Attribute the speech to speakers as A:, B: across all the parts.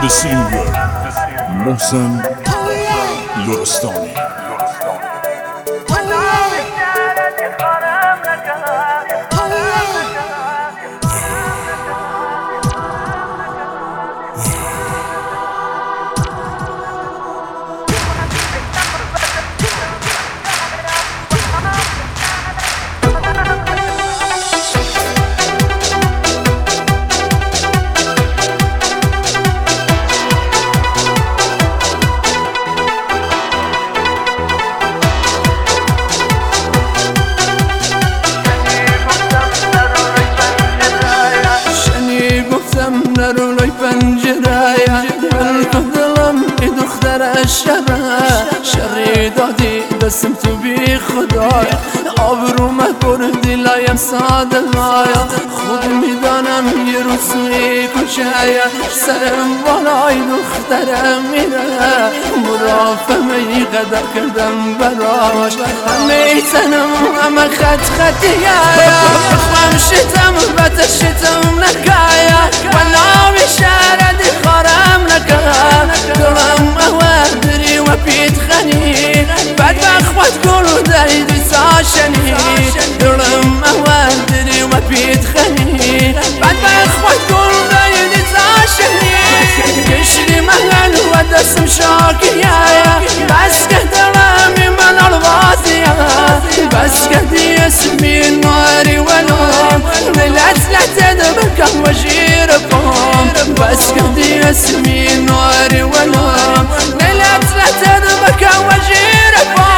A: The singer محسن لرستانی.
B: نرو لای پنجره من دلم ای دختر شری دادی دستم تو بی خدا آبرو بردی لایم ساده لایا خود میدانم یه روزی کشه سرم بالای دخترم میره مرافمه ای قدر کردم براش همه تنم همه خطیه بخوام شتم بتشتم نکایا وناوی شردی خارم نکا دلم اوادری و پیت خنی بعد بخوات گلو داری ساشنی دلم اوادری و پیت خنی بعد بخوات گلو داری ساشنی کشری مهن و دستم شاکیه بس که دلمی من الوازیه بس که دی اسمی ناری ولوم لت دبکم و جیرکم بس که دی اسمی ناری ولوم لت دبکم و جیرکم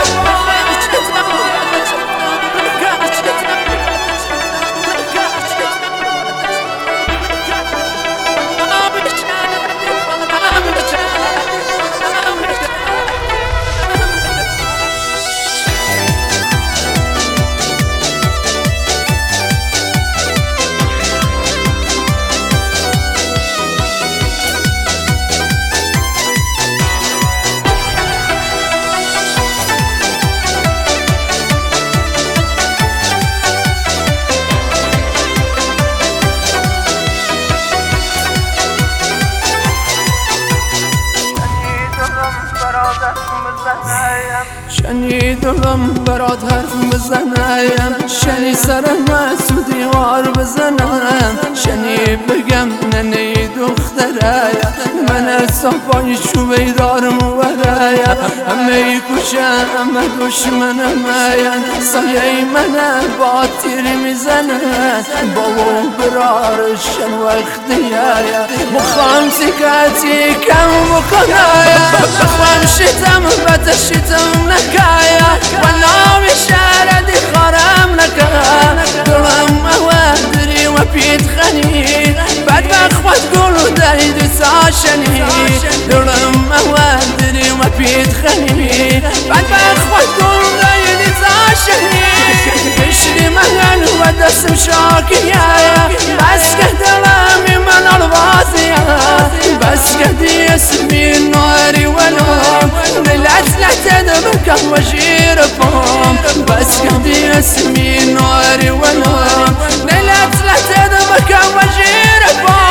B: شنی دلم برات حرف بزنم شنی سرم تو دیوار بزنم شنی بگم ننه دختره من صفای شو بیدارم وره همه کشه همه دشمنم سایه من با تیر میزنه بابا برارشن وقتیه بخوام سکتی کم بکنه بخوام شتم بتشتم نکایا وناوی شردی خارم نکا دلم اوادری و پیت خنی بعد بخوات گلو داری ساشنی دلم اوادری و پیت خنی بعد بخوات گلو داری ساشنی کشری مهن و دستم شاکیه بس که دلمی من الوازیه بس که دی اسمی ناری ولوم لت دبکم و جیرکم بس که دی اسمی ناری ولوم لت دبکم و جیرکم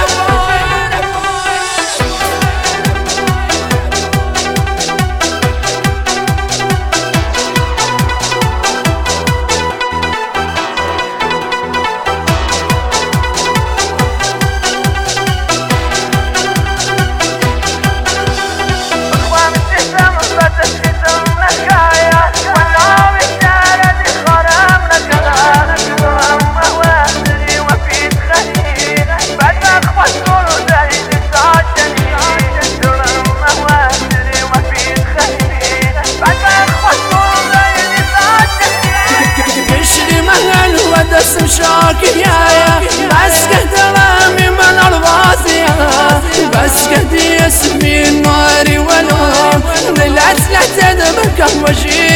B: دستم شاکیه بس که دلمی من الوازیه بس که دی اسمی ناری ولوم لت دبکم و